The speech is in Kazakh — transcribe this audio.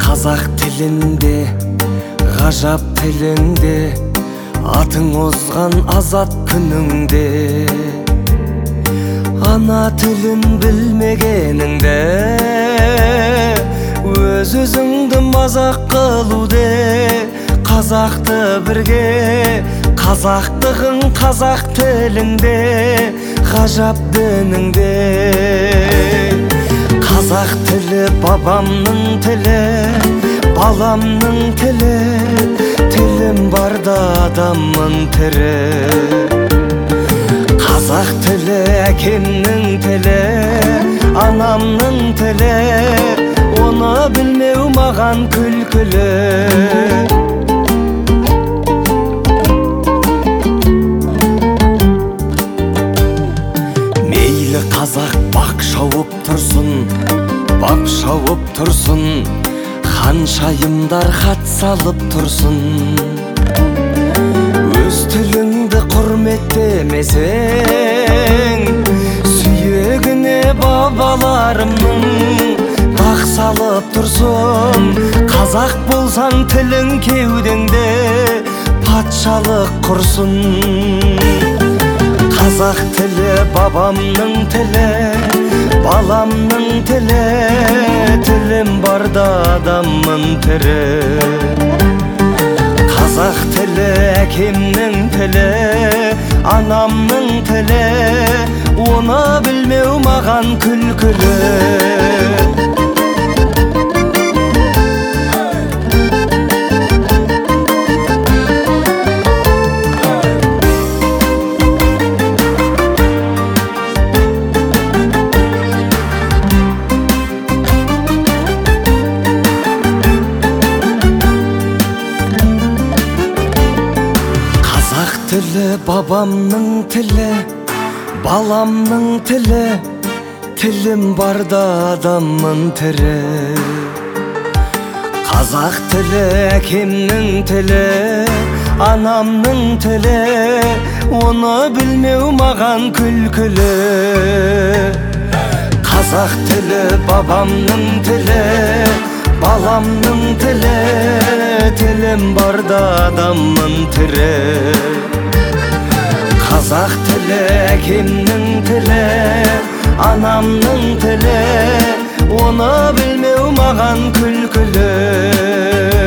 Қазақ тілінде, ғажап тіліңде, атың озған азат күніңде. Ана тілін білмегеніңде, өз-өзіңді мазақ қылуде. Қазақты бірге, қазақтығың қазақ тіліңде, ғажап дініңде. Қазақ тілі бабамның тілі, баламның тілі, тілім барда адаммын тірі. Қазақ тілі әкемнің тілі, анамның тілі, оны білмеу маған күлкілі. Мейлі қазақ бақ шауып тұрсын, бап шауып тұрсын, ханшайымдар хат салып тұрсын. Өз тіліңді құрметтемесең, сүйегіне бабаларымның дақ салып тұрсын. Қазақ болсаң тілің кеудеңде патшалық құрсын. Қазақ тілі бабамның тілі, баламның тілі, тілім барда адаммын тірі. Қазақ тілі әкемнің тілі, анамның тілі, оны білмеу маған күлкілі. Тілі бабамның тілі, баламның тілі, тілім барда адаммын тірі. Қазақ тілі әкемнің тілі, анамның тілі, оны білмеу маған күлкілі. Қазақ тілі бабамның тілі, баламның тілі, тілім барда адаммын тірі. Қазақ тілі әкемнің тілі, анамның тілі, оны білмеу маған күлкілі.